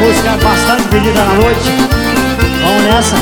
música bastante pedida na noite. Vamos nessa.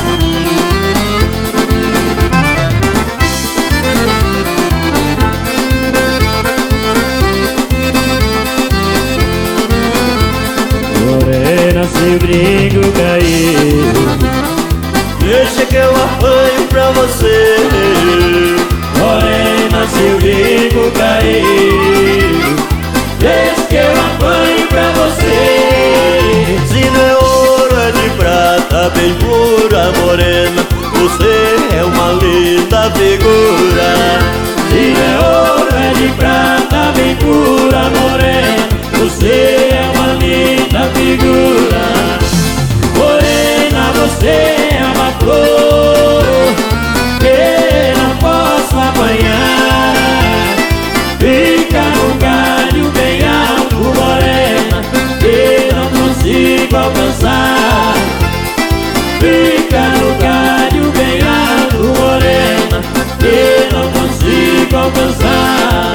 Morena, se brinco caiu, deixa que eu apanho pra você. morena, se brinco caiu, deixa que eu apanho pra você. Se não é ouro, é de prata, bem pura, morena, você é uma linda figura. Se não é ouro, é de prata, bem pura, morena, você é uma linda figura. Morena, você é uma flor que não posso apanhar. Fica no galho bem alto, morena, que não consigo alcançar. Fica no galho bem alto, morena, que não consigo alcançar.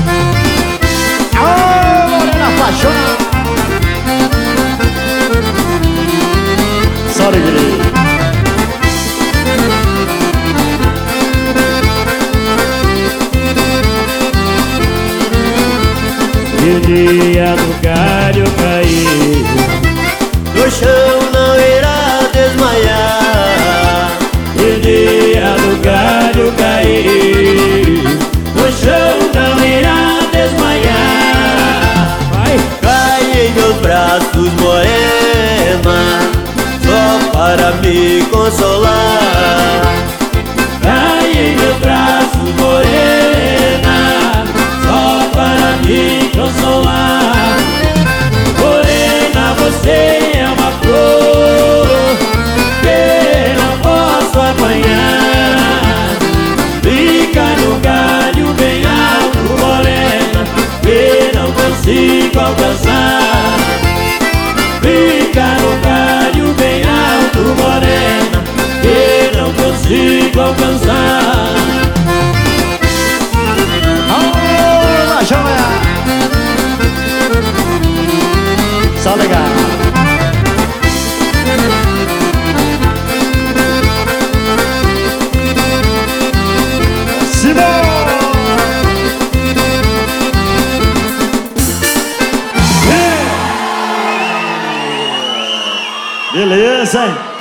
Ô, morena apaixonada. Só alegria. E o dia do galho caiu, No chão não irá desmaiar. e o dia do galho caiu, no chão não irá desmaiar. Vai! Cai em meus braços, morena, só para me consolar. Cai em meus braços, morena, só para me consolar. Morena, você é uma flor que não posso apanhar. Fica no galho bem alto, morena, que não consigo alcançar. Fica no galho bem alto, morena, que não consigo alcançar. Ô, apaixonada. Só legal. Simão! Beleza, hein?